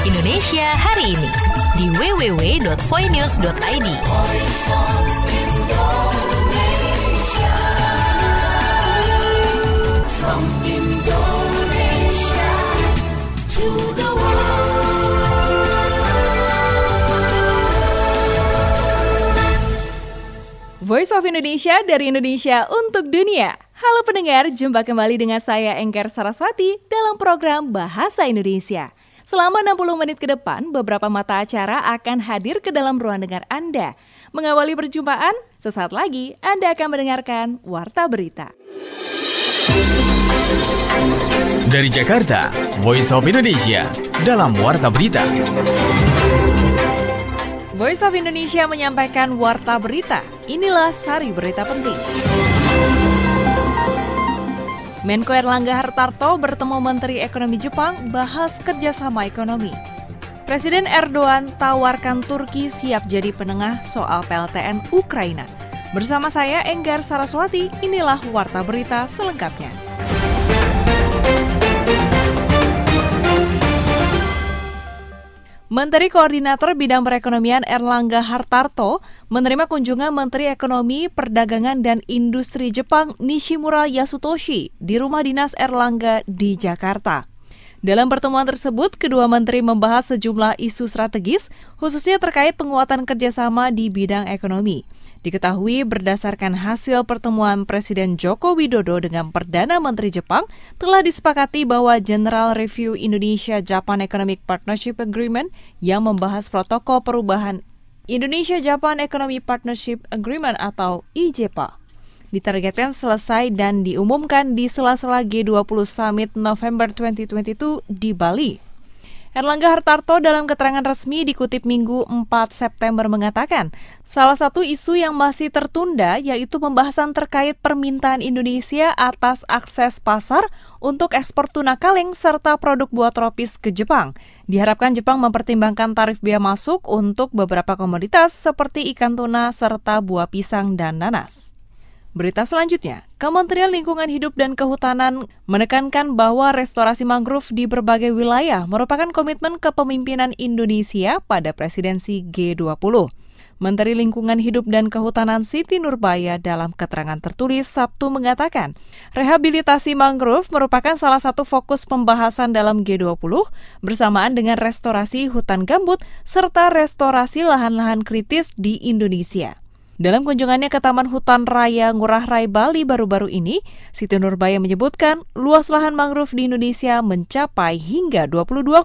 Indonesia hari ini di www.voinews.id. From Indonesia to the Voice of Indonesia dari Indonesia untuk dunia. Halo pendengar, jumpa kembali dengan saya Enggar Saraswati dalam program Bahasa Indonesia. Selama 60 menit ke depan, beberapa mata acara akan hadir ke dalam ruang dengar Anda. Mengawali perjumpaan, sesaat lagi Anda akan mendengarkan Warta Berita. Dari Jakarta, Voice of Indonesia dalam Warta Berita. Voice of Indonesia menyampaikan Warta Berita. Inilah sari berita penting. Menko Erlangga Hartarto bertemu Menteri Ekonomi Jepang bahas kerjasama ekonomi. Presiden Erdogan tawarkan Turki siap jadi penengah soal PLTN Ukraina. Bersama saya Enggar Saraswati, inilah Warta Berita selengkapnya. Menteri Koordinator Bidang Perekonomian Erlangga Hartarto menerima kunjungan Menteri Ekonomi, Perdagangan dan Industri Jepang Nishimura Yasutoshi di rumah dinas Erlangga di Jakarta. Dalam pertemuan tersebut, kedua menteri membahas sejumlah isu strategis, khususnya terkait penguatan kerjasama di bidang ekonomi. Diketahui berdasarkan hasil pertemuan Presiden Joko Widodo dengan Perdana Menteri Jepang, telah disepakati bahwa General Review Indonesia-Japan Economic Partnership Agreement yang membahas protokol perubahan Indonesia-Japan Economic Partnership Agreement atau IJPA ditargetkan selesai dan diumumkan di sela-sela G20 Summit November 2022 di Bali. Erlangga Hartarto dalam keterangan resmi dikutip Minggu 4 September mengatakan, salah satu isu yang masih tertunda yaitu pembahasan terkait permintaan Indonesia atas akses pasar untuk ekspor tuna kaleng serta produk buah tropis ke Jepang. Diharapkan Jepang mempertimbangkan tarif bea masuk untuk beberapa komoditas seperti ikan tuna serta buah pisang dan nanas. Berita selanjutnya, Kementerian Lingkungan Hidup dan Kehutanan menekankan bahwa restorasi mangrove di berbagai wilayah merupakan komitmen kepemimpinan Indonesia pada presidensi G20. Menteri Lingkungan Hidup dan Kehutanan Siti Nurbaya dalam keterangan tertulis Sabtu mengatakan, rehabilitasi mangrove merupakan salah satu fokus pembahasan dalam G20 bersamaan dengan restorasi hutan gambut serta restorasi lahan-lahan kritis di Indonesia. Dalam kunjungannya ke Taman Hutan Raya Ngurah Rai Bali baru-baru ini, Siti Nurbaya menyebutkan luas lahan mangrove di Indonesia mencapai hingga 22,6%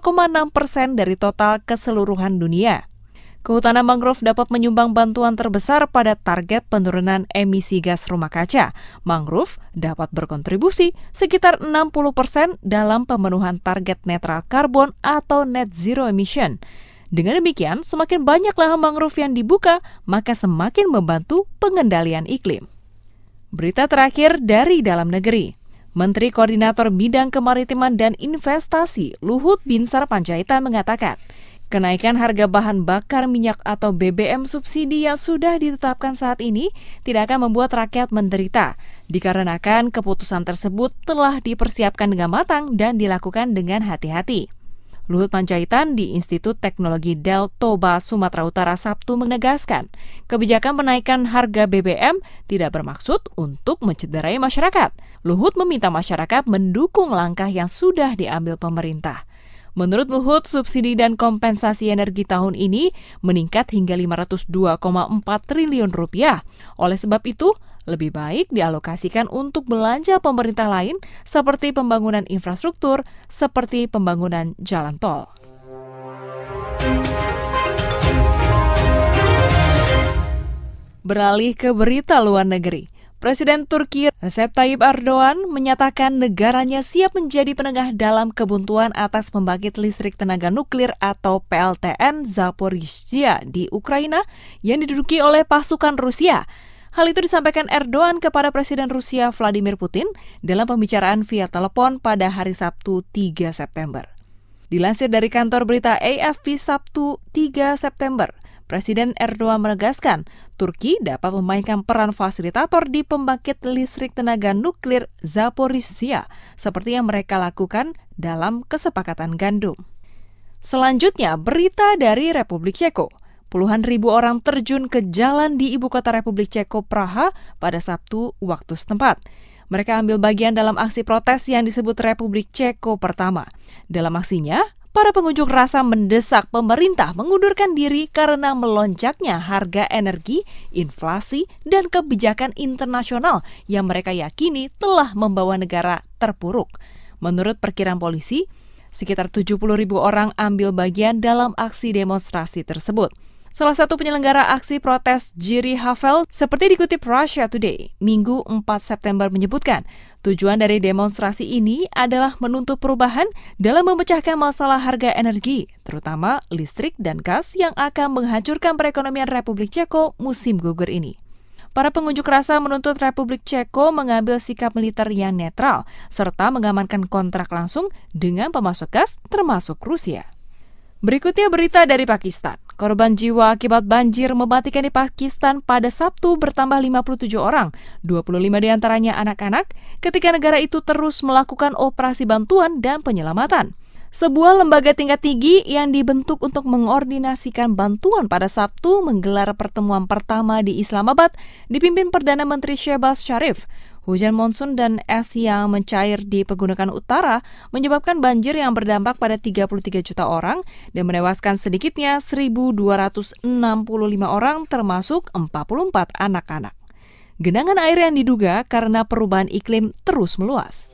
dari total keseluruhan dunia. Kehutanan mangrove dapat menyumbang bantuan terbesar pada target penurunan emisi gas rumah kaca. Mangrove dapat berkontribusi sekitar 60% dalam pemenuhan target netral karbon atau net zero emission. Dengan demikian, semakin banyak lahan mangrove yang dibuka, maka semakin membantu pengendalian iklim. Berita terakhir dari dalam negeri. Menteri Koordinator Bidang Kemaritiman dan Investasi Luhut Binsar Panjaitan mengatakan, kenaikan harga bahan bakar minyak atau BBM subsidi yang sudah ditetapkan saat ini tidak akan membuat rakyat menderita, dikarenakan keputusan tersebut telah dipersiapkan dengan matang dan dilakukan dengan hati-hati. Luhut Panjaitan di Institut Teknologi Del Toba, Sumatera Utara Sabtu menegaskan, kebijakan penaikan harga BBM tidak bermaksud untuk mencederai masyarakat. Luhut meminta masyarakat mendukung langkah yang sudah diambil pemerintah. Menurut Luhut, subsidi dan kompensasi energi tahun ini meningkat hingga 502,4 triliun rupiah. Oleh sebab itu, lebih baik dialokasikan untuk belanja pemerintah lain seperti pembangunan infrastruktur, seperti pembangunan jalan tol. Beralih ke berita luar negeri. Presiden Turki Recep Tayyip Erdogan menyatakan negaranya siap menjadi penengah dalam kebuntuan atas pembangkit listrik tenaga nuklir atau PLTN Zaporizhzhia di Ukraina yang diduduki oleh pasukan Rusia. Hal itu disampaikan Erdogan kepada Presiden Rusia Vladimir Putin dalam pembicaraan via telepon pada hari Sabtu 3 September. Dilansir dari kantor berita AFP Sabtu 3 September, Presiden Erdogan menegaskan Turki dapat memainkan peran fasilitator di pembangkit listrik tenaga nuklir Zaporizhzhia seperti yang mereka lakukan dalam kesepakatan gandum. Selanjutnya, berita dari Republik Ceko. Puluhan ribu orang terjun ke jalan di ibu kota Republik Ceko, Praha, pada Sabtu waktu setempat. Mereka ambil bagian dalam aksi protes yang disebut Republik Ceko Pertama. Dalam aksinya, para pengunjuk rasa mendesak pemerintah mengundurkan diri karena melonjaknya harga energi, inflasi, dan kebijakan internasional yang mereka yakini telah membawa negara terpuruk. Menurut perkiraan polisi, sekitar 70.000 orang ambil bagian dalam aksi demonstrasi tersebut. Salah satu penyelenggara aksi protes, Jiří Havel, seperti dikutip Russia Today, Minggu 4 September menyebutkan, tujuan dari demonstrasi ini adalah menuntut perubahan dalam memecahkan masalah harga energi, terutama listrik dan gas yang akan menghancurkan perekonomian Republik Ceko musim gugur ini. Para pengunjuk rasa menuntut Republik Ceko mengambil sikap militer yang netral, serta mengamankan kontrak langsung dengan pemasok gas termasuk Rusia. Berikutnya berita dari Pakistan. Korban jiwa akibat banjir mematikan di Pakistan pada Sabtu bertambah 57 orang, 25 diantaranya anak-anak, ketika negara itu terus melakukan operasi bantuan dan penyelamatan. Sebuah lembaga tingkat tinggi yang dibentuk untuk mengordinasikan bantuan pada Sabtu menggelar pertemuan pertama di Islamabad dipimpin Perdana Menteri Shehbaz Sharif. Hujan monsun dan es yang mencair di pegunungan utara menyebabkan banjir yang berdampak pada 33 juta orang dan menewaskan sedikitnya 1.265 orang termasuk 44 anak-anak. Genangan air yang diduga karena perubahan iklim terus meluas.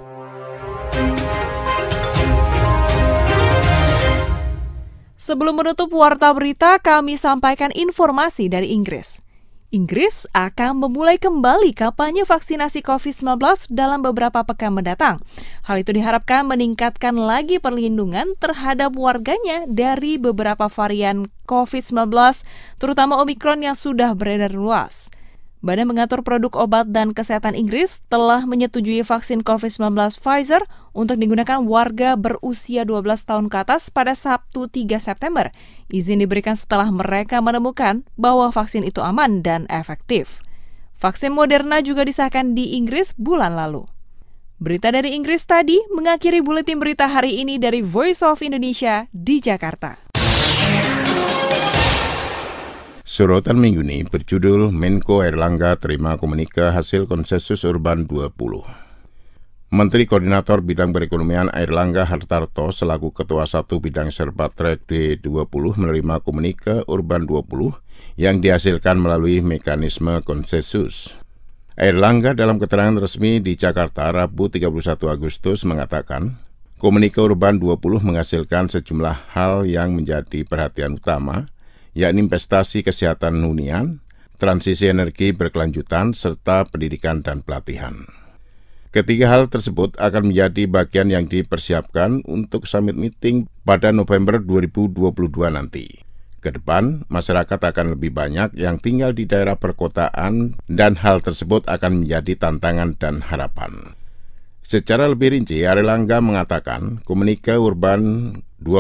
Sebelum menutup warta berita, kami sampaikan informasi dari Inggris. Inggris akan memulai kembali kampanye vaksinasi COVID-19 dalam beberapa pekan mendatang. Hal itu diharapkan meningkatkan lagi perlindungan terhadap warganya dari beberapa varian COVID-19, terutama Omicron yang sudah beredar luas. Badan Pengatur Produk Obat dan Kesehatan Inggris telah menyetujui vaksin COVID-19 Pfizer untuk digunakan warga berusia 12 tahun ke atas pada Sabtu 3 September. Izin diberikan setelah mereka menemukan bahwa vaksin itu aman dan efektif. Vaksin Moderna juga disahkan di Inggris bulan lalu. Berita dari Inggris tadi mengakhiri buletin berita hari ini dari Voice of Indonesia di Jakarta. Sorotan minggu ini berjudul Menko Airlangga terima komunike hasil konsensus Urban 20. Menteri Koordinator Bidang Perekonomian Airlangga Hartarto selaku Ketua 1 Bidang Serpatrek D20 menerima komunike Urban 20 yang dihasilkan melalui mekanisme konsensus. Airlangga dalam keterangan resmi di Jakarta Rabu 31 Agustus mengatakan, komunike Urban 20 menghasilkan sejumlah hal yang menjadi perhatian utama, yakni investasi kesehatan hunian, transisi energi berkelanjutan, serta pendidikan dan pelatihan. Ketiga hal tersebut akan menjadi bagian yang dipersiapkan untuk summit meeting pada November 2022 nanti. Kedepan, masyarakat akan lebih banyak yang tinggal di daerah perkotaan dan hal tersebut akan menjadi tantangan dan harapan. Secara lebih rinci, Airlangga mengatakan komunike Urban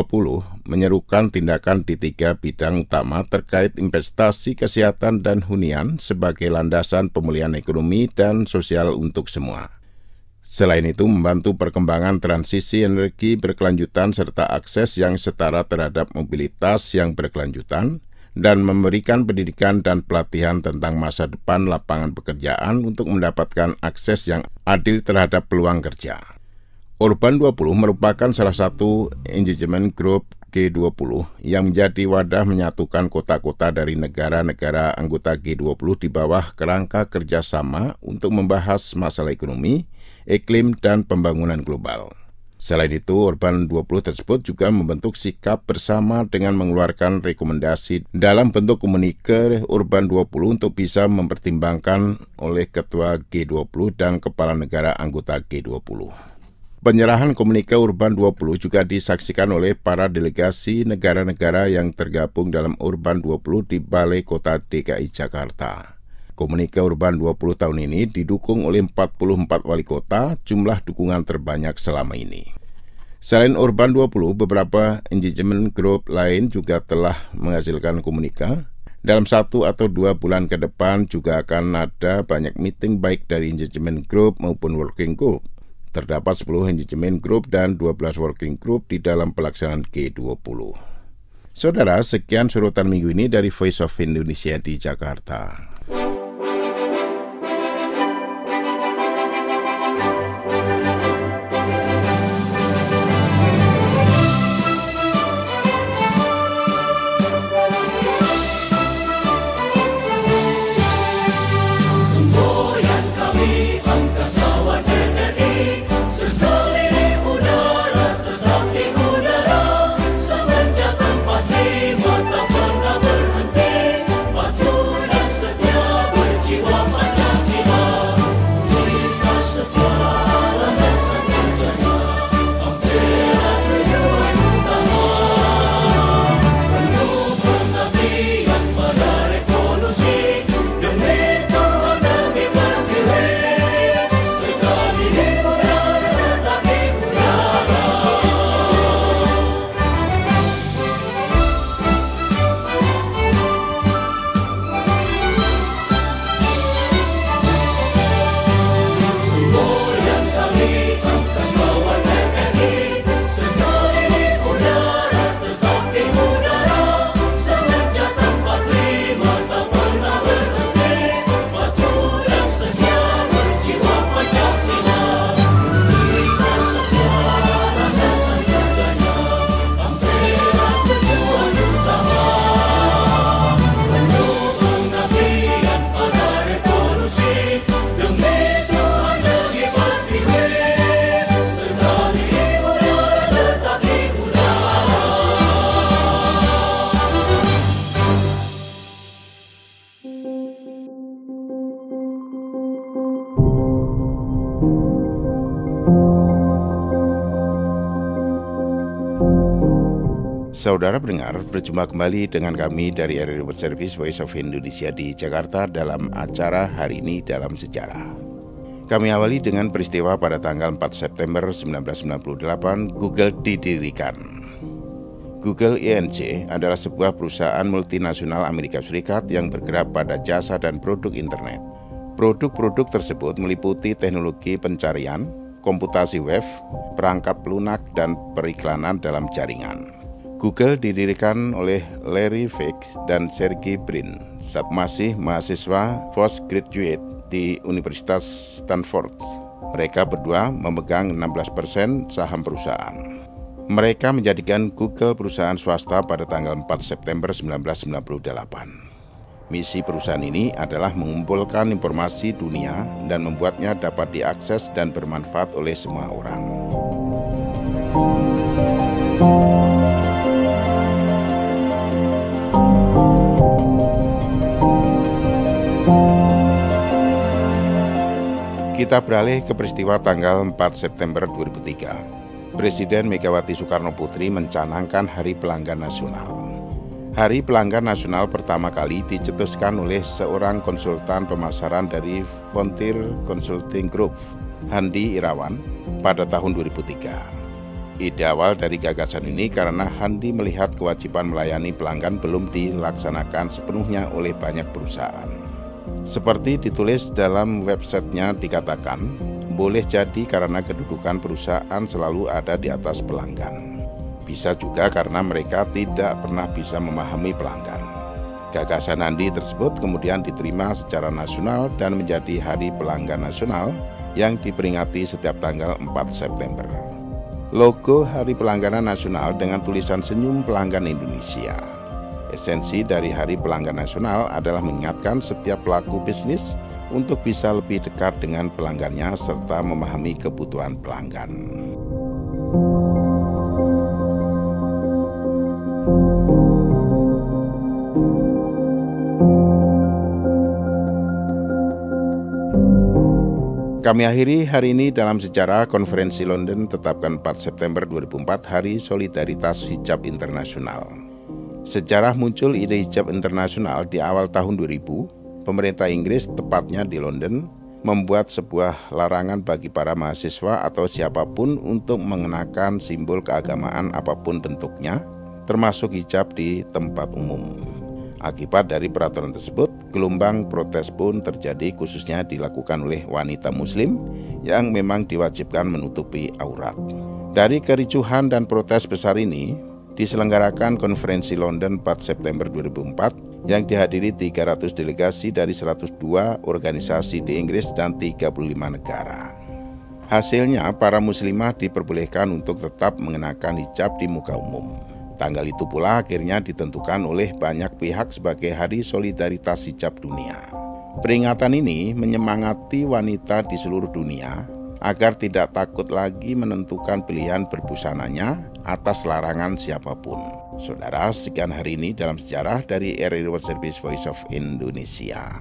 20 menyerukan tindakan di 3 bidang utama terkait investasi kesehatan dan hunian sebagai landasan pemulihan ekonomi dan sosial untuk semua. Selain itu, membantu perkembangan transisi energi berkelanjutan serta akses yang setara terhadap mobilitas yang berkelanjutan dan memberikan pendidikan dan pelatihan tentang masa depan lapangan pekerjaan untuk mendapatkan akses yang adil terhadap peluang kerja. Urban 20 merupakan salah satu engagement group G20 yang menjadi wadah menyatukan kota-kota dari negara-negara anggota G20 di bawah kerangka kerjasama untuk membahas masalah ekonomi, iklim, dan pembangunan global. Selain itu, Urban 20 tersebut juga membentuk sikap bersama dengan mengeluarkan rekomendasi dalam bentuk komunike Urban 20 untuk bisa mempertimbangkan oleh Ketua G20 dan Kepala Negara anggota G20. Penyerahan komunike Urban 20 juga disaksikan oleh para delegasi negara-negara yang tergabung dalam Urban 20 di Balai Kota DKI Jakarta. Komunike Urban 20 tahun ini didukung oleh 44 wali kota, jumlah dukungan terbanyak selama ini. Selain Urban 20, beberapa engagement group lain juga telah menghasilkan komunike. Dalam 1 atau 2 bulan ke depan juga akan ada banyak meeting baik dari engagement group maupun working group. Terdapat 10 engagement group dan 12 working group di dalam pelaksanaan G20. Saudara, sekian sorotan minggu ini dari Voice of Indonesia di Jakarta. Saudara pendengar, berjumpa kembali dengan kami dari RRI World Service Voice of Indonesia di Jakarta dalam acara Hari Ini Dalam Sejarah. Kami awali dengan peristiwa pada tanggal 4 September 1998, Google didirikan. Google Inc. adalah sebuah perusahaan multinasional Amerika Serikat yang bergerak pada jasa dan produk internet. Produk-produk tersebut meliputi teknologi pencarian, komputasi web, perangkat lunak, dan periklanan dalam jaringan. Google didirikan oleh Larry Page dan Sergey Brin saat masih mahasiswa postgraduate di Universitas Stanford. Mereka berdua memegang 16% saham perusahaan. Mereka menjadikan Google perusahaan swasta pada tanggal 4 September 1998. Misi perusahaan ini adalah mengumpulkan informasi dunia dan membuatnya dapat diakses dan bermanfaat oleh semua orang. Kita beralih ke peristiwa tanggal 4 September 2003. Presiden Megawati Soekarno Putri mencanangkan Hari Pelanggan Nasional. Hari Pelanggan Nasional pertama kali dicetuskan oleh seorang konsultan pemasaran dari Frontier Consulting Group, Handi Irawan, pada tahun 2003. Ide awal dari gagasan ini karena Handi melihat kewajiban melayani pelanggan belum dilaksanakan sepenuhnya oleh banyak perusahaan. Seperti ditulis dalam websitenya dikatakan, boleh jadi karena kedudukan perusahaan selalu ada di atas pelanggan. Bisa juga karena mereka tidak pernah bisa memahami pelanggan. Gagasan Handi tersebut kemudian diterima secara nasional dan menjadi Hari Pelanggan Nasional yang diperingati setiap tanggal 4 September. Logo Hari Pelanggan Nasional dengan tulisan senyum pelanggan Indonesia. Esensi dari Hari Pelanggan Nasional adalah mengingatkan setiap pelaku bisnis untuk bisa lebih dekat dengan pelanggannya serta memahami kebutuhan pelanggan. Kami akhiri hari ini dalam sejarah. Konferensi London tetapkan 4 September 2004 Hari Solidaritas Hijab Internasional. Sejarah muncul ide hijab internasional di awal tahun 2000. Pemerintah Inggris, tepatnya di London, membuat sebuah larangan bagi para mahasiswa atau siapapun untuk mengenakan simbol keagamaan apapun bentuknya, termasuk hijab di tempat umum. Akibat dari peraturan tersebut, gelombang protes pun terjadi khususnya dilakukan oleh wanita muslim yang memang diwajibkan menutupi aurat. Dari kericuhan dan protes besar ini, diselenggarakan konferensi London 4 September 2004 yang dihadiri 300 delegasi dari 102 organisasi di Inggris dan 35 negara. Hasilnya, para muslimah diperbolehkan untuk tetap mengenakan hijab di muka umum. Tanggal itu pula akhirnya ditentukan oleh banyak pihak sebagai Hari Solidaritas Hijab Dunia. Peringatan ini menyemangati wanita di seluruh dunia agar tidak takut lagi menentukan pilihan berbusananya atas larangan siapapun. Saudara, sekian hari ini dalam sejarah dari RRI World Service Voice of Indonesia.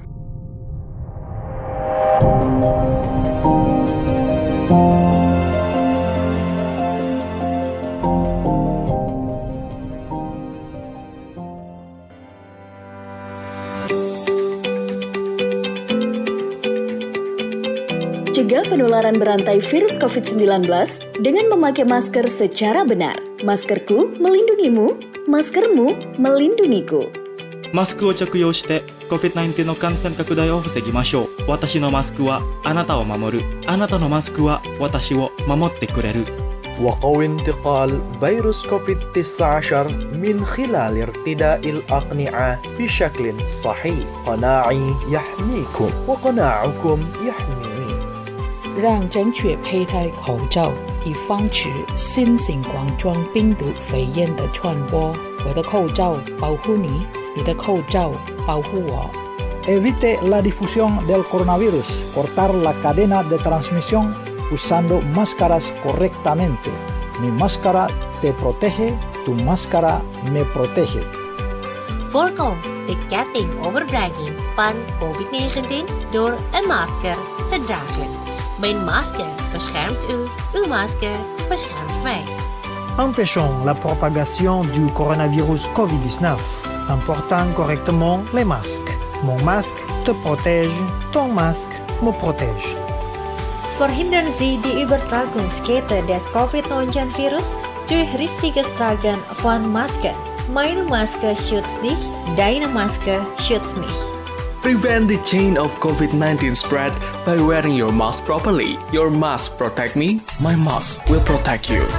Cegah penularan berantai virus COVID-19 dengan memakai masker secara benar. Maskerku melindungimu, maskermu melindungiku. マスクを着用して COVID-19 の感染拡大を防ぎましょう。私のマスクはあなたを守る。あなたのマスクは私を守ってくれる。 وقوي انتقال فيروس كوفيد-19 من خلال ارتداء الأقنعة بشكل صحيح. قناعي يحميكم وقناعكم يحميني. 让正确佩戴口罩，以防止新型冠状病毒肺炎的传播。我的口罩保护你，你的口罩保护我。 Evite la difusión del coronavirus. Cortar la cadena de transmisión usando máscaras correctamente. Mi máscara te protege, tu máscara me protege. Voorkom de ketting overdraging van COVID-19 door een masker te dragen. Mijn masker beschermt u, uw masker beschermt mij. Empêchons la propagation du coronavirus COVID-19 en portant correctement les masques. Mon masque te protège, ton masque me protège. Verhindern Sie die Übertragungskette des COVID-19-Virus durch richtiges Tragen von Masken. Meine Maske schützt dich, deine Maske schützt mich. Prevent the chain of COVID-19 spread by wearing your mask properly. Your mask protect me, my mask will protect you.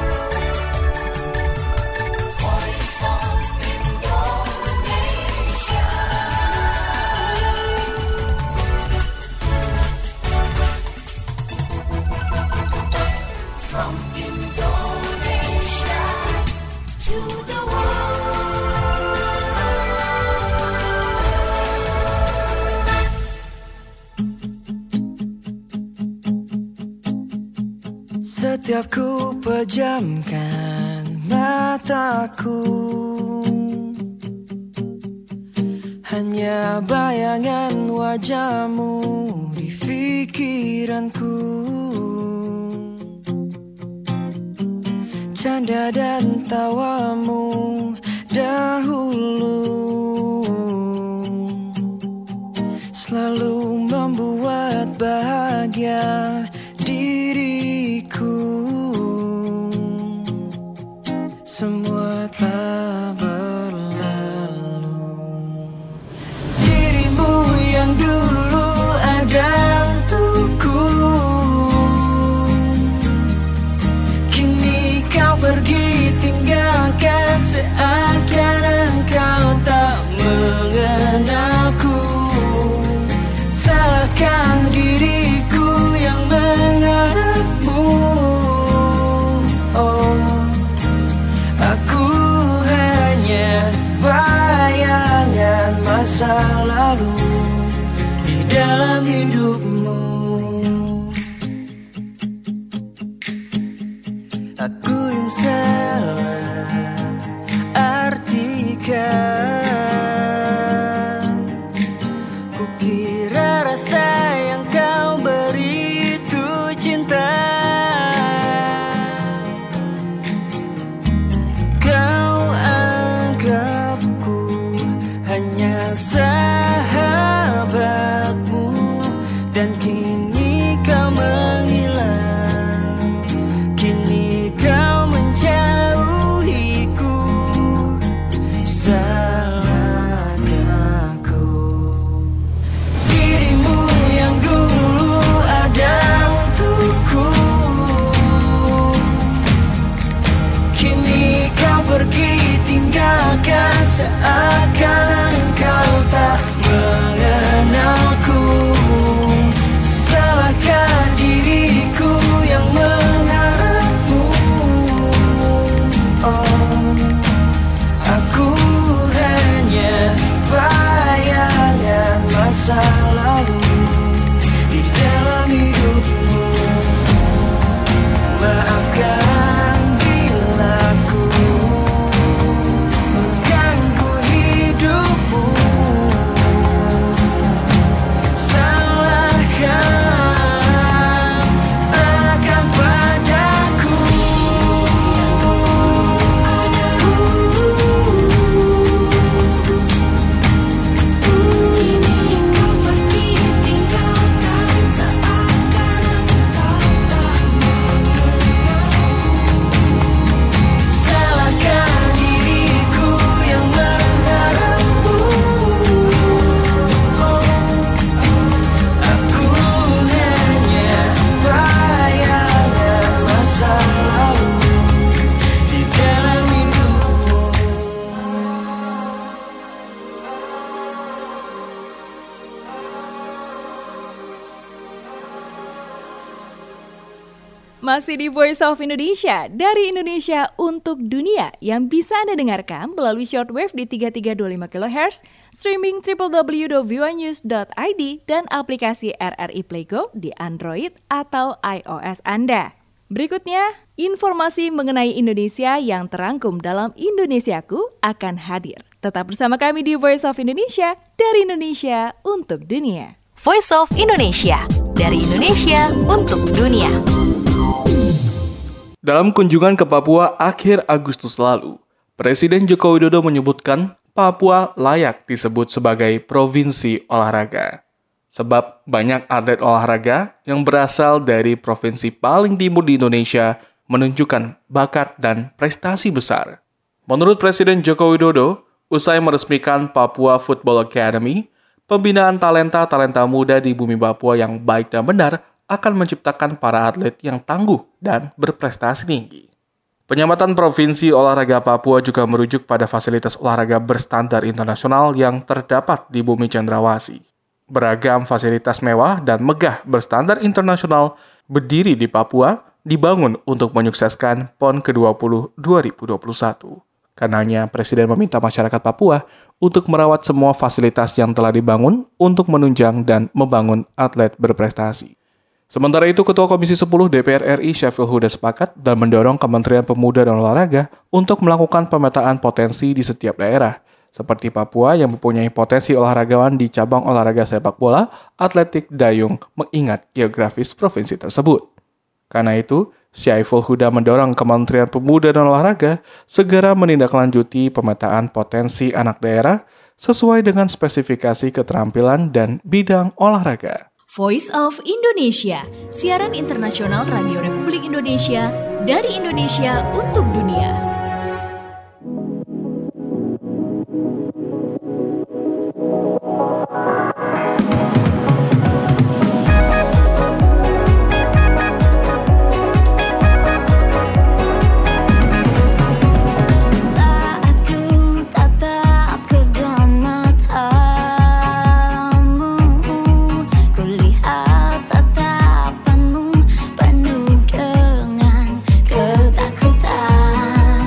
From Indonesia to the Setiap ku pejamkan mataku, hanya bayangan wajahmu di pikiranku. Canda dan tawamu dahulu selalu membuat bahagia diriku. Semua telah berlalu. Dirimu yang dulu ada untukku, kini kau pergi tinggalkan, seakan engkau tak mengenalku. Salahkah diriku yang mengharapmu? Oh, aku hanya bayangan masa lalu di dalam hidupmu. Aku yang salah artikan, kukira rasa yang kau beri itu cinta. Kau anggapku hanya sahabatmu, dan kini Masih di Voice of Indonesia, dari Indonesia untuk dunia yang bisa Anda dengarkan melalui shortwave di 3325 kHz, streaming www.voanews.id dan aplikasi RRI Playgo di Android atau iOS Anda. Berikutnya, informasi mengenai Indonesia yang terangkum dalam Indonesiaku akan hadir. Tetap bersama kami di Voice of Indonesia, dari Indonesia untuk dunia. Voice of Indonesia, dari Indonesia untuk dunia. Dalam kunjungan ke Papua akhir Agustus lalu, Presiden Joko Widodo menyebutkan Papua layak disebut sebagai provinsi olahraga. Sebab banyak atlet olahraga yang berasal dari provinsi paling timur di Indonesia menunjukkan bakat dan prestasi besar. Menurut Presiden Joko Widodo, usai meresmikan Papua Football Academy, pembinaan talenta-talenta muda di bumi Papua yang baik dan benar akan menciptakan para atlet yang tangguh dan berprestasi tinggi. Penyamatan Provinsi Olahraga Papua juga merujuk pada fasilitas olahraga berstandar internasional yang terdapat di bumi Cendrawasih. Beragam fasilitas mewah dan megah berstandar internasional berdiri di Papua dibangun untuk menyukseskan PON ke-20 2021. Karenanya, Presiden meminta masyarakat Papua untuk merawat semua fasilitas yang telah dibangun untuk menunjang dan membangun atlet berprestasi. Sementara itu, Ketua Komisi 10 DPR RI Syafil Huda sepakat dan mendorong Kementerian Pemuda dan Olahraga untuk melakukan pemetaan potensi di setiap daerah, seperti Papua yang mempunyai potensi olahragawan di cabang olahraga sepak bola, atletik, dayung, mengingat geografis provinsi tersebut. Karena itu, Syafil Huda mendorong Kementerian Pemuda dan Olahraga segera menindaklanjuti pemetaan potensi anak daerah sesuai dengan spesifikasi keterampilan dan bidang olahraga. Voice of Indonesia, siaran internasional Radio Republik Indonesia dari Indonesia untuk dunia. Ketakutan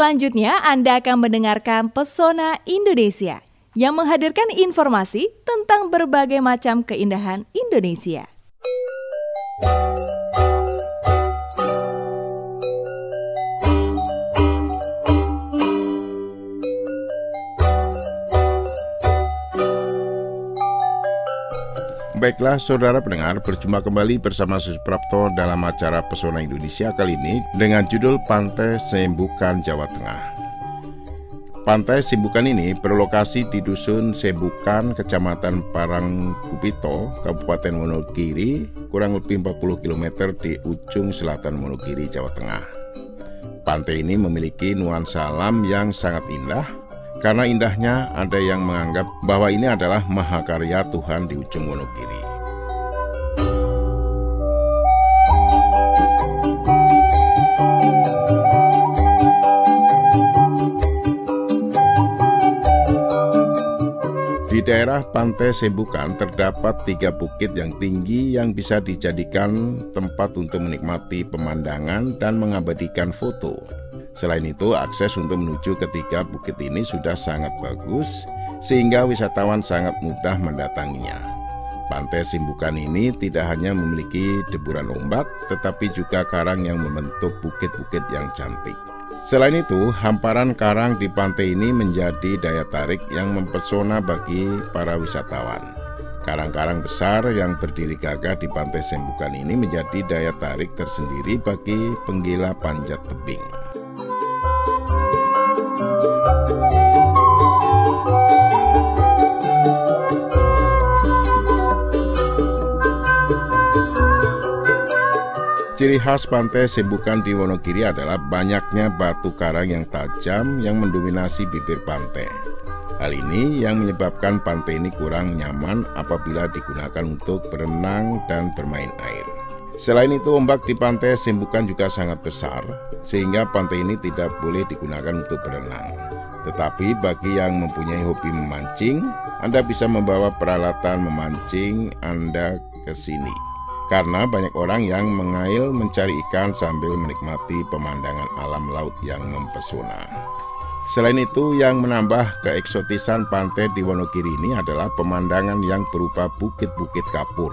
Selanjutnya, Anda akan mendengarkan Pesona Indonesia yang menghadirkan informasi tentang berbagai macam keindahan Indonesia. Baiklah saudara pendengar, berjumpa kembali bersama Suprapto dalam acara Pesona Indonesia kali ini dengan judul Pantai Sembukan, Jawa Tengah. Pantai Sembukan ini berlokasi di Dusun Sembukan, Kecamatan Parangkupito, Kabupaten Wonogiri, kurang lebih 40 km di ujung selatan Wonogiri, Jawa Tengah. Pantai ini memiliki nuansa alam yang sangat indah. Karena indahnya, ada yang menganggap bahwa ini adalah mahakarya Tuhan di ujung Wonogiri. Di daerah Pantai Sembukan terdapat 3 bukit yang tinggi yang bisa dijadikan tempat untuk menikmati pemandangan dan mengabadikan foto. Selain itu, akses untuk menuju ketiga bukit ini sudah sangat bagus, sehingga wisatawan sangat mudah mendatanginya. Pantai Sembukan ini tidak hanya memiliki deburan ombak, tetapi juga karang yang membentuk bukit-bukit yang cantik. Selain itu, hamparan karang di pantai ini menjadi daya tarik yang mempesona bagi para wisatawan. Karang-karang besar yang berdiri gagah di Pantai Sembukan ini menjadi daya tarik tersendiri bagi penggila panjat tebing. Ciri khas Pantai Sembukan di Wonogiri adalah banyaknya batu karang yang tajam yang mendominasi bibir pantai. Hal ini yang menyebabkan pantai ini kurang nyaman apabila digunakan untuk berenang dan bermain air. Selain itu, ombak di Pantai Sembukan juga sangat besar, sehingga pantai ini tidak boleh digunakan untuk berenang. Tetapi bagi yang mempunyai hobi memancing, Anda bisa membawa peralatan memancing Anda ke sini. Karena banyak orang yang mengail mencari ikan sambil menikmati pemandangan alam laut yang mempesona. Selain itu, yang menambah keeksotisan pantai di Wonogiri ini adalah pemandangan yang berupa bukit-bukit kapur.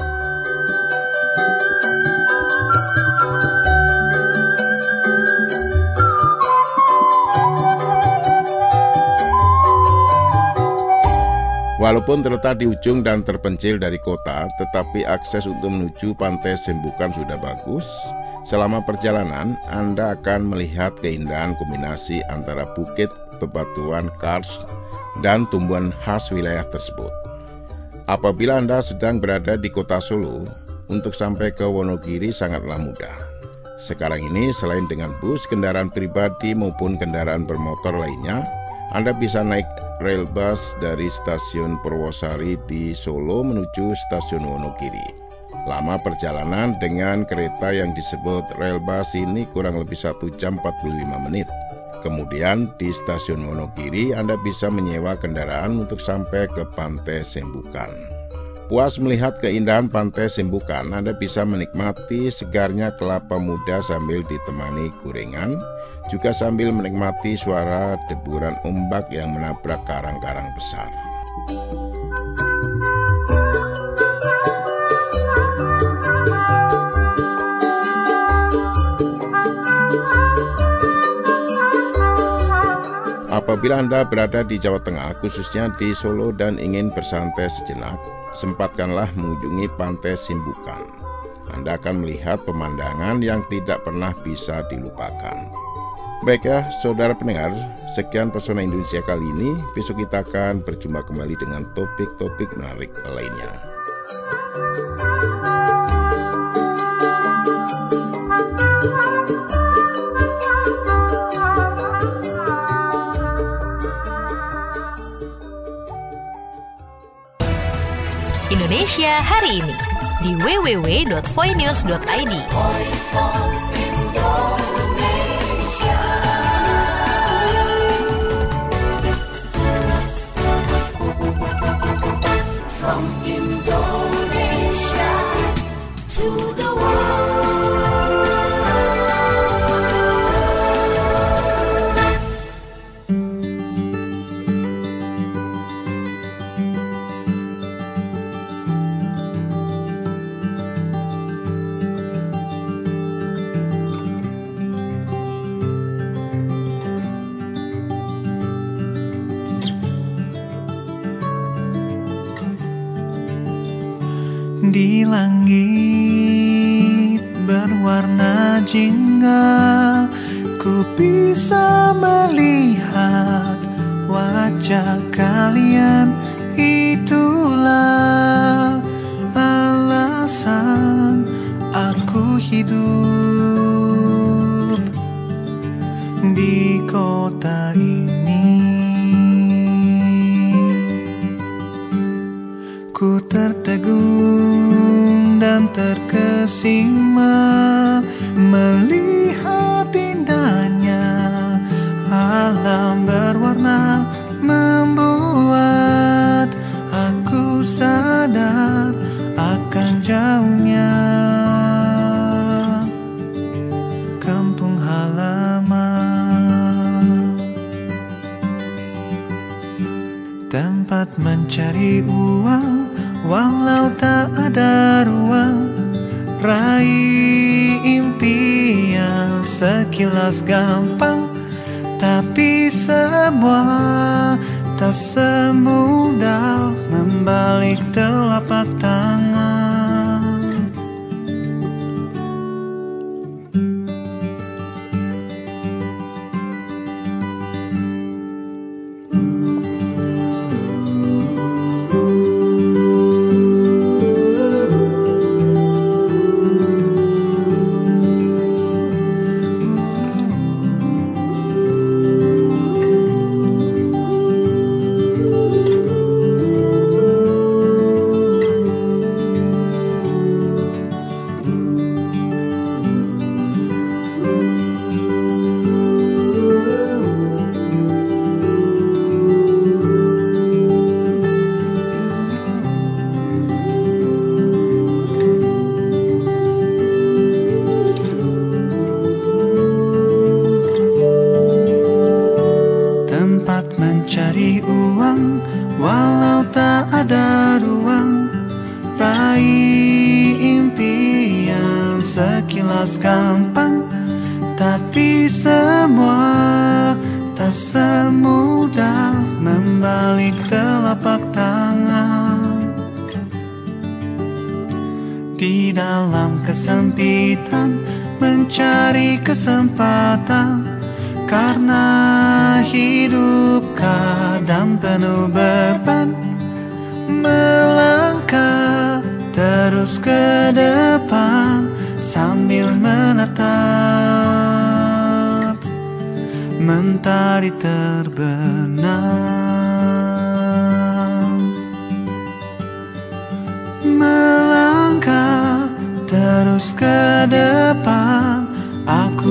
Walaupun terletak di ujung dan terpencil dari kota, tetapi akses untuk menuju Pantai Sembukan sudah bagus. Selama perjalanan, Anda akan melihat keindahan kombinasi antara bukit, bebatuan, karst, dan tumbuhan khas wilayah tersebut. Apabila Anda sedang berada di kota Solo, untuk sampai ke Wonogiri sangatlah mudah. Sekarang ini, selain dengan bus, kendaraan pribadi maupun kendaraan bermotor lainnya, Anda bisa naik rail bus dari stasiun Purwosari di Solo menuju stasiun Wonogiri. Lama perjalanan dengan kereta yang disebut rail bus ini kurang lebih 1 jam 45 menit. Kemudian di stasiun Wonogiri Anda bisa menyewa kendaraan untuk sampai ke Pantai Sembukan. Puas melihat keindahan Pantai Sembukan, Anda bisa menikmati segarnya kelapa muda sambil ditemani gorengan, juga sambil menikmati suara deburan ombak yang menabrak karang-karang besar. Apabila Anda berada di Jawa Tengah, khususnya di Solo dan ingin bersantai sejenak, sempatkanlah mengunjungi Pantai Sembukan. Anda akan melihat pemandangan yang tidak pernah bisa dilupakan. Baik ya, saudara pendengar, sekian Pesona Indonesia kali ini. Besok kita akan berjumpa kembali dengan topik-topik menarik lainnya. Indonesia hari ini di www.voinews.id. From Indonesia to the world. di langit berwarna jingga, ku bisa melihat wajah kalian. Itulah alasan aku hidup di kota ini. Ku tertegun dan terkesima melihat indahnya alam berwarna, membuat aku sadar akan jauhnya kampung halaman. Tempat mencari uang walau tak ada ruang, raih impian sekilas gampang, tapi semua tak semudah membalik telapak tangan. Mencari uang walau tak ada ruang, raih impian sekilas gampang, tapi semua tak semudah membalik telapak tangan. Di dalam kesempitan mencari kesempatan, karena hidup kadang penuh beban, melangkah terus ke depan sambil menatap mentari terbenam. Melangkah terus ke depan, aku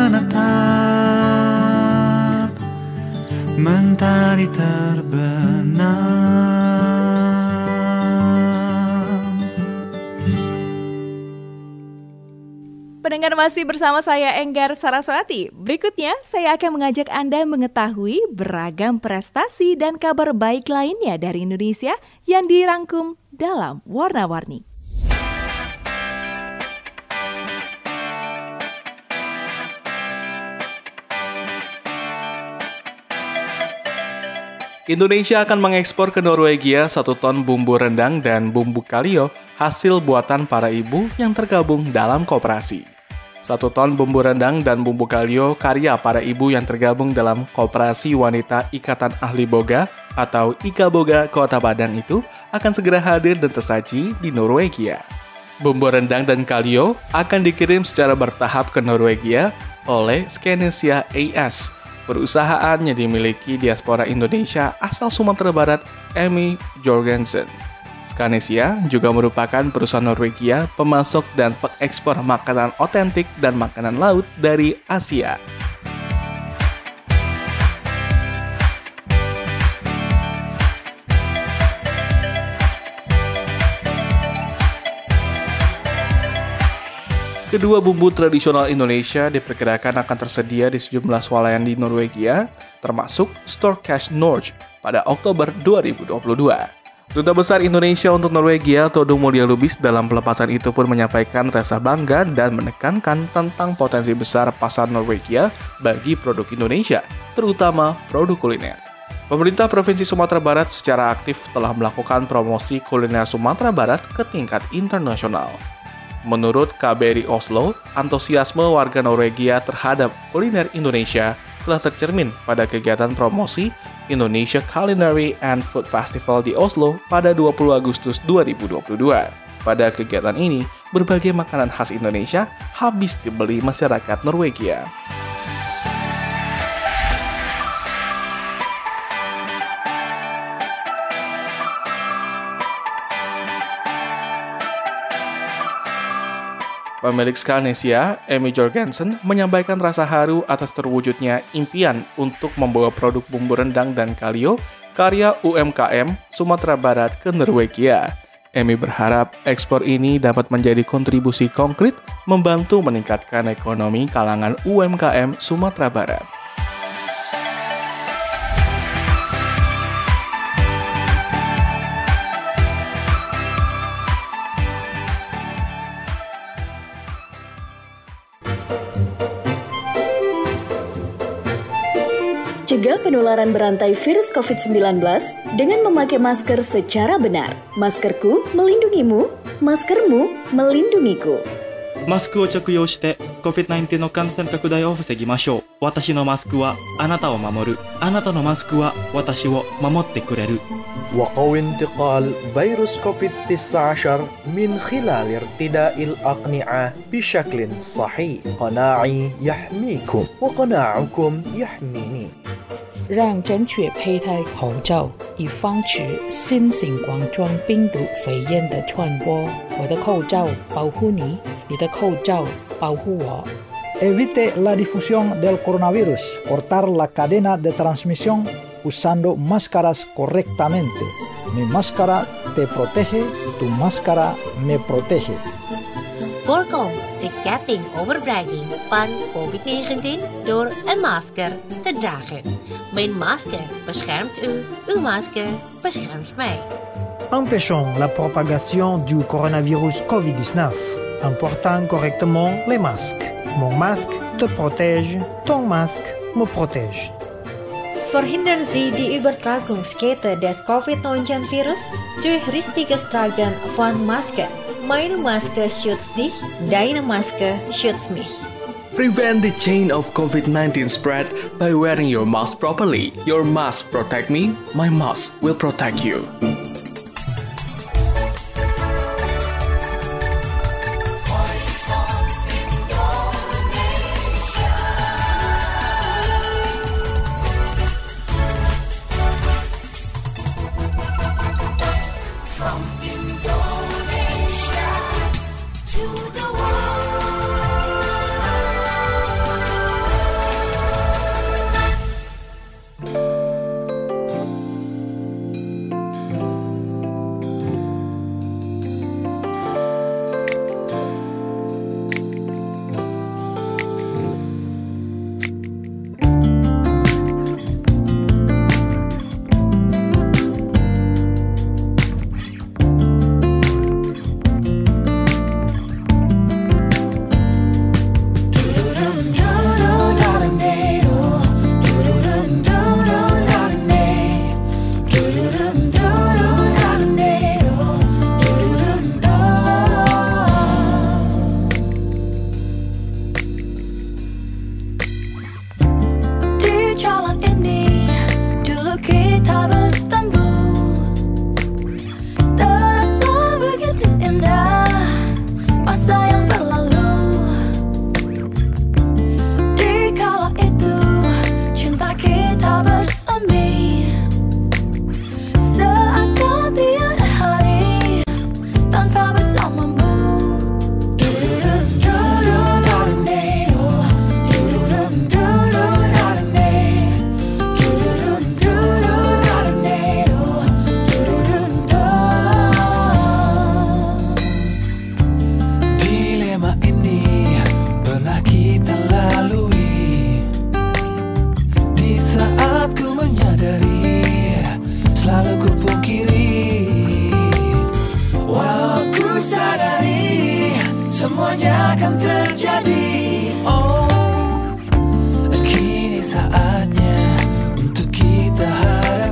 menatap mentari terbenam. Pendengar masih bersama saya Enggar Saraswati. Berikutnya saya akan mengajak Anda mengetahui beragam prestasi dan kabar baik lainnya dari Indonesia yang dirangkum dalam Warna-Warni. Indonesia akan mengekspor ke Norwegia 1 ton bumbu rendang dan bumbu kalio hasil buatan para ibu yang tergabung dalam koperasi. 1 ton bumbu rendang dan bumbu kalio karya para ibu yang tergabung dalam Koperasi Wanita Ikatan Ahli Boga atau Ika Boga Kota Padang itu akan segera hadir dan tersaji di Norwegia. Bumbu rendang dan kalio akan dikirim secara bertahap ke Norwegia oleh Scandinavian AS, perusahaan yang dimiliki diaspora Indonesia asal Sumatera Barat, Emmy Jorgensen. Scandinavian juga merupakan perusahaan Norwegia pemasok dan pengekspor makanan otentik dan makanan laut dari Asia. Kedua bumbu tradisional Indonesia diperkirakan akan tersedia di sejumlah swalayan di Norwegia, termasuk Storkash Norge pada Oktober 2022. Duta Besar Indonesia untuk Norwegia, Todung Mulya Lubis, dalam pelepasan itu pun menyampaikan rasa bangga dan menekankan tentang potensi besar pasar Norwegia bagi produk Indonesia, terutama produk kuliner. Pemerintah Provinsi Sumatera Barat secara aktif telah melakukan promosi kuliner Sumatera Barat ke tingkat internasional. Menurut KBRI Oslo, antusiasme warga Norwegia terhadap kuliner Indonesia telah tercermin pada kegiatan promosi Indonesia Culinary and Food Festival di Oslo pada 20 Agustus 2022. Pada kegiatan ini, berbagai makanan khas Indonesia habis dibeli masyarakat Norwegia. Pemilik Scalnesia, Amy Jorgensen, menyampaikan rasa haru atas terwujudnya impian untuk membawa produk bumbu rendang dan kalio karya UMKM Sumatera Barat ke Norwegia. Amy berharap ekspor ini dapat menjadi kontribusi konkret membantu meningkatkan ekonomi kalangan UMKM Sumatera Barat. Cegah penularan berantai virus COVID-19 dengan memakai masker secara benar. Maskerku melindungimu, maskermu melindungiku. マスクを着用して COVID-19 の感染拡大を防ぎましょう。私のマスクはあなたを守る。あなたのマスクは私を守ってくれる。 وقو انتقال فيروس كوفيد-19 من خلال ارتداء الأقنعة بشكل صحيح. قناعي يحميكم وقناعكم يحميني. 让正确佩戴口罩，以防止新型冠状病毒肺炎的传播。我的口罩保护你，你的口罩保护我。 Evite la difusión del coronavirus. Cortar la cadena de transmisión usando máscaras correctamente. Mi máscara te protege, tu máscara me protege. Voorkom de ketting overbrenging van COVID-19 door een masker te dragen. Mijn masker beschermt u, uw masker beschermt mij. Empêchons la propagation du coronavirus COVID-19 en portant correctement les masques. Mon masque te protège, ton masque me protège. Verhindern Sie die Übertragungskette des Covid-19-Virus durch richtiges Tragen von Masken. Meine Maske schützt dich, deine Maske schützt mich. Prevent the chain of COVID-19 spread by wearing your mask properly. Your mask protect me, my mask will protect you. akan terjadi. Oh, kini saatnya untuk kita harap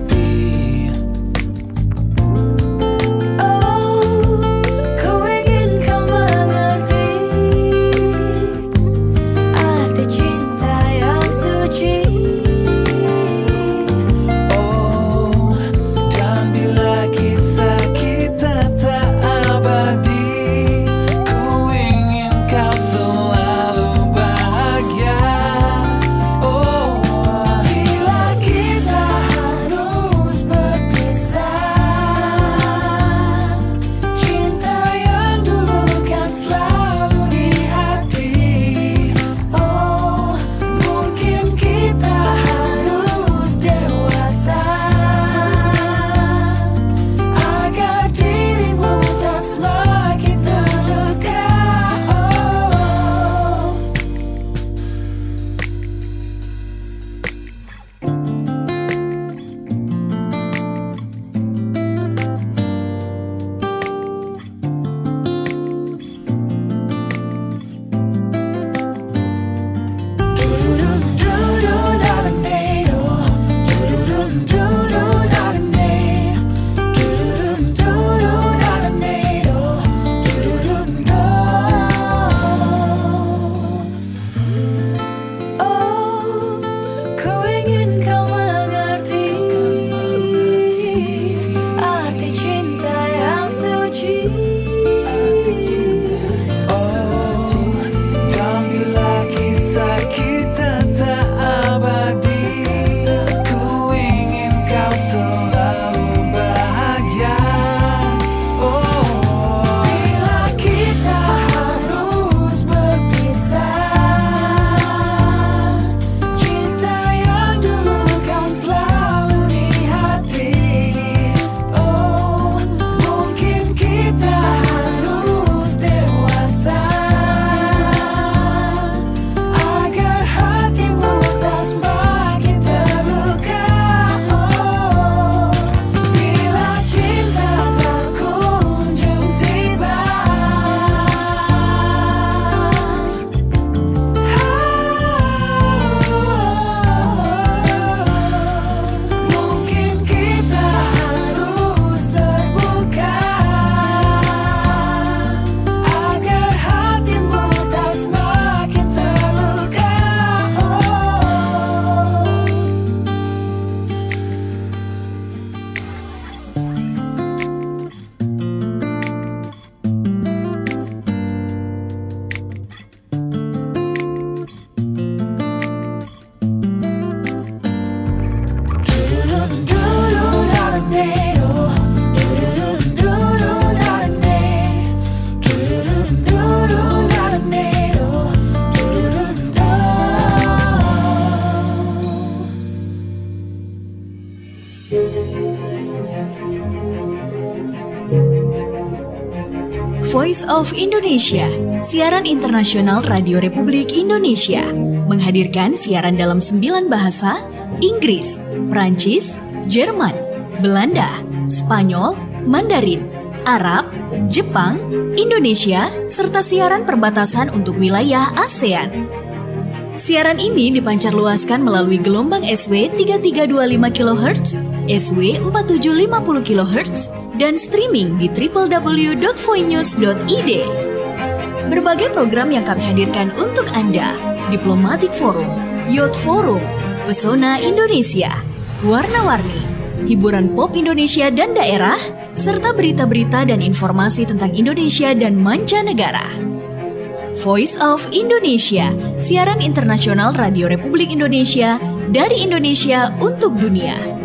Voice of Indonesia, siaran internasional Radio Republik Indonesia, menghadirkan siaran dalam 9 bahasa, Inggris, Prancis, Jerman, Belanda, Spanyol, Mandarin, Arab, Jepang, Indonesia, serta siaran perbatasan untuk wilayah ASEAN. Siaran ini dipancarluaskan melalui gelombang SW 3325 kHz, SW 4750 kHz, dan streaming di www.voinews.id. Berbagai program yang kami hadirkan untuk Anda: Diplomatic Forum, Youth Forum, Pesona Indonesia, Warna-Warni, hiburan pop Indonesia dan daerah, serta berita-berita dan informasi tentang Indonesia dan mancanegara. Voice of Indonesia, siaran internasional Radio Republik Indonesia dari Indonesia untuk dunia.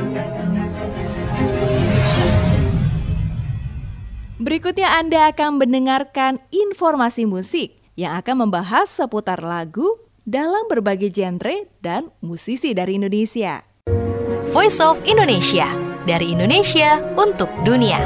Berikutnya Anda akan mendengarkan informasi musik yang akan membahas seputar lagu dalam berbagai genre dan musisi dari Indonesia. Voice of Indonesia, dari Indonesia untuk dunia.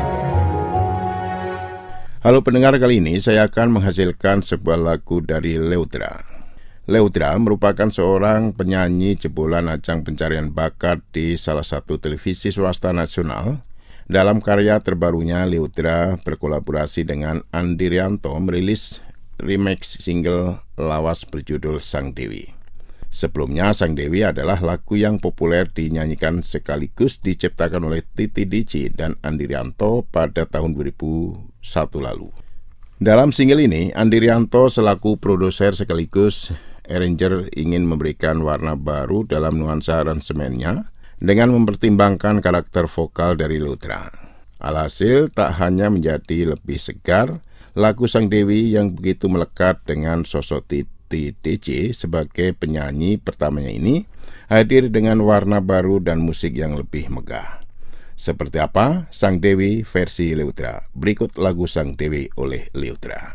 Halo pendengar, kali ini saya akan menghasilkan sebuah lagu dari Leudra. Leudra merupakan seorang penyanyi jebolan ajang pencarian bakat di salah satu televisi swasta nasional. Dalam karya terbarunya, Leudra berkolaborasi dengan Andi Rianto merilis remix single lawas berjudul Sang Dewi. Sebelumnya, Sang Dewi adalah lagu yang populer dinyanyikan sekaligus diciptakan oleh Titi DJ dan Andi Rianto pada tahun 2001 lalu. Dalam single ini, Andi Rianto selaku produser sekaligus arranger ingin memberikan warna baru dalam nuansa aransemennya dengan mempertimbangkan karakter vokal dari Leudra. Alhasil tak hanya menjadi lebih segar, lagu Sang Dewi yang begitu melekat dengan sosok Titi DJ sebagai penyanyi pertamanya ini hadir dengan warna baru dan musik yang lebih megah. Seperti apa Sang Dewi versi Leudra? Berikut lagu Sang Dewi oleh Leudra.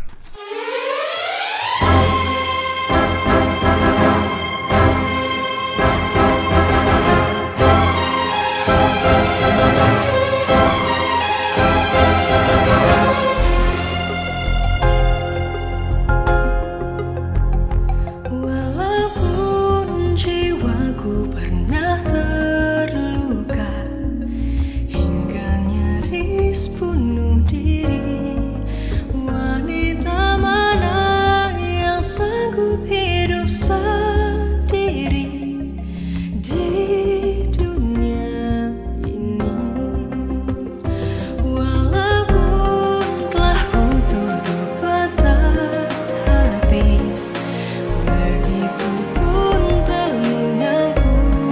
Begitupun telingaku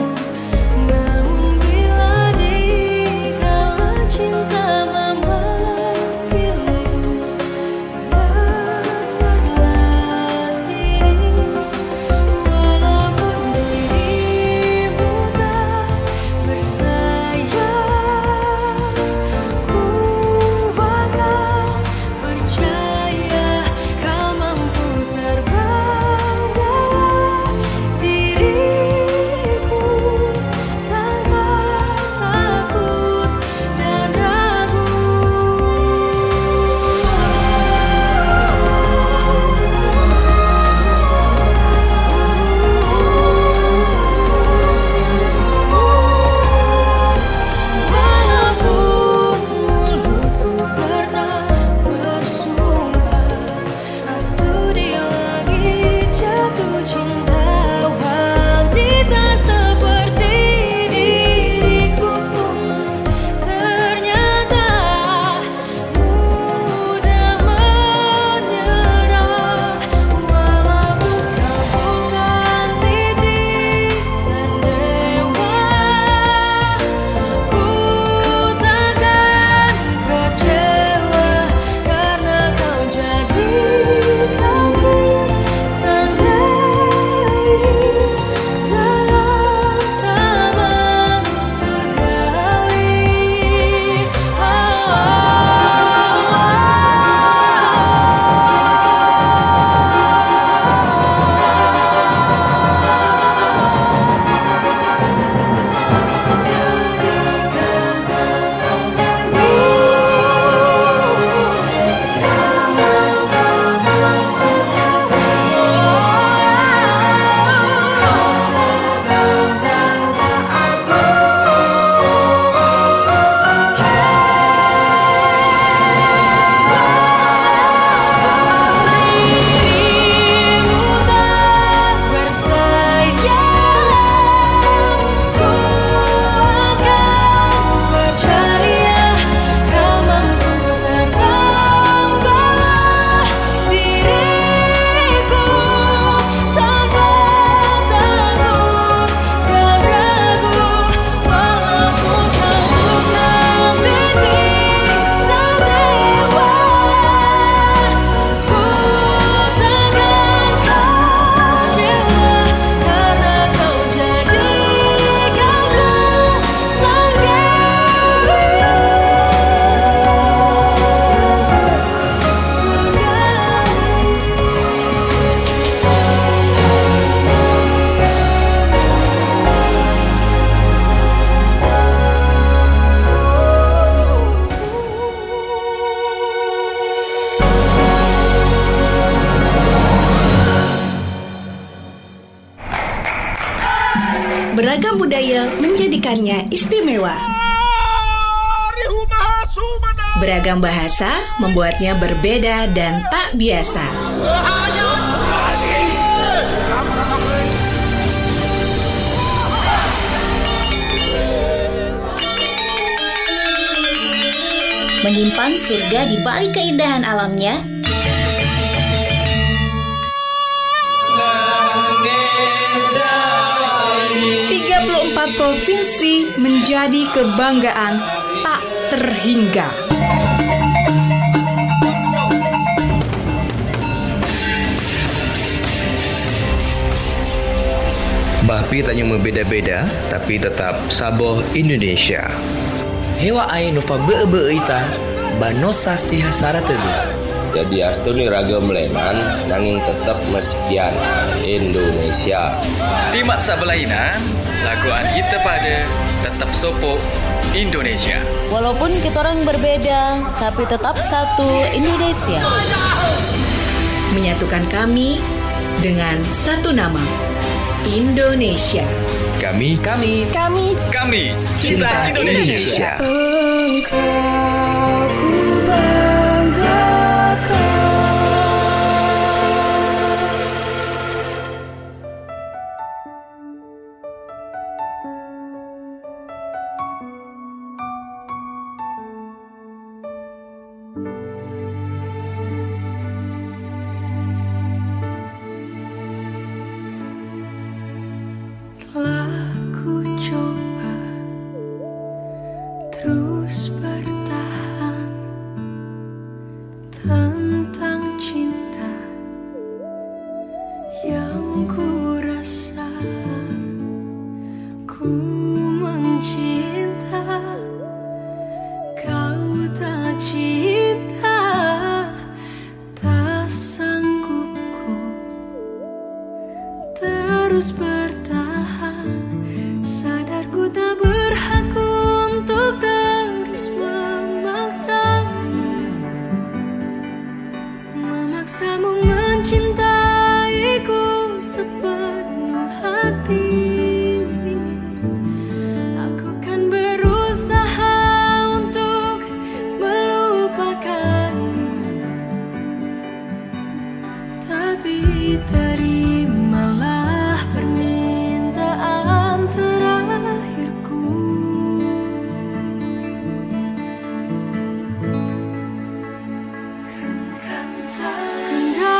Beragam budaya menjadikannya istimewa. Beragam bahasa membuatnya berbeda dan tak biasa. Menyimpan surga di balik keindahan alamnya. 34 provinsi menjadi kebanggaan tak terhingga. Bapi tanya berbeda-beda, tapi tetap saboh Indonesia. Hewa ai nova be-be-ita, banosa si hasara tadi. Jadi astuni ragam lenan, nanging tetap meskian Indonesia. Timat sabelaina, laguan kita pada tetap sopo Indonesia. Walaupun kita orang berbeda, tapi tetap satu Indonesia. Menyatukan kami dengan satu nama, Indonesia. Kami cinta Indonesia. Engkau ku banggakan. Telah ku coba terus bertahan tentang cinta yang ku rasa. Ku mencinta, kau tak cinta, tak sanggup ku terus bertahan. Sadar ku tak berhak untuk terus memaksamu mencintaiku sepenuh hati. Aku kan berusaha untuk melupakanmu, tapi terimalah permintaan terakhirku. Genggam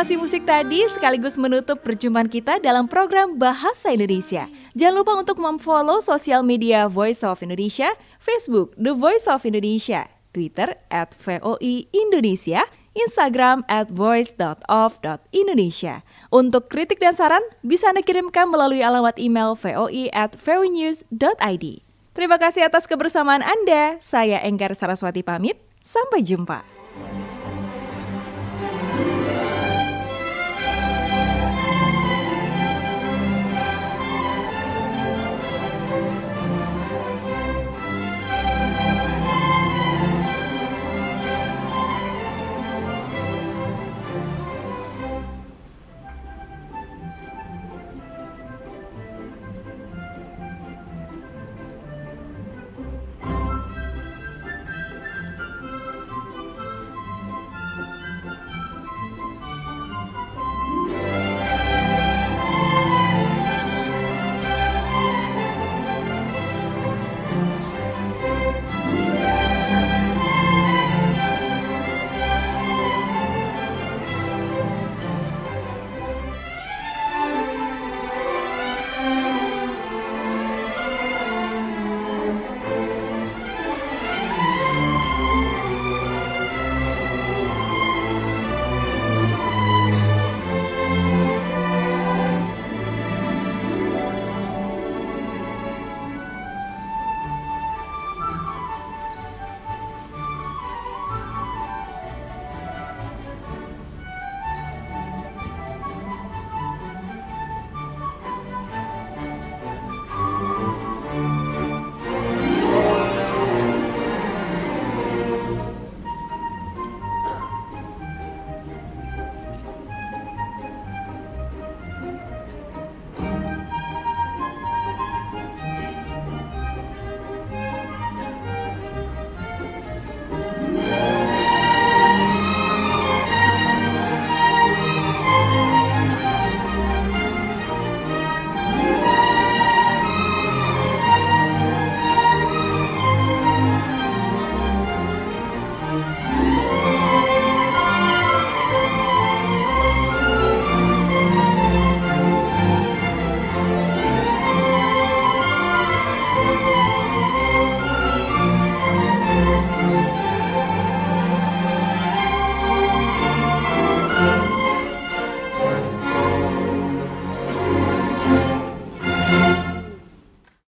informasi musik tadi sekaligus menutup perjumpaan kita dalam program Bahasa Indonesia. Jangan lupa untuk memfollow sosial media Voice of Indonesia, Facebook The Voice of Indonesia, Twitter @VOI Indonesia, Instagram @voice.of.indonesia. Untuk kritik dan saran, bisa Anda kirimkan melalui alamat email voi@voinews.id. Terima kasih atas kebersamaan Anda. Saya Enggar Saraswati pamit. Sampai jumpa.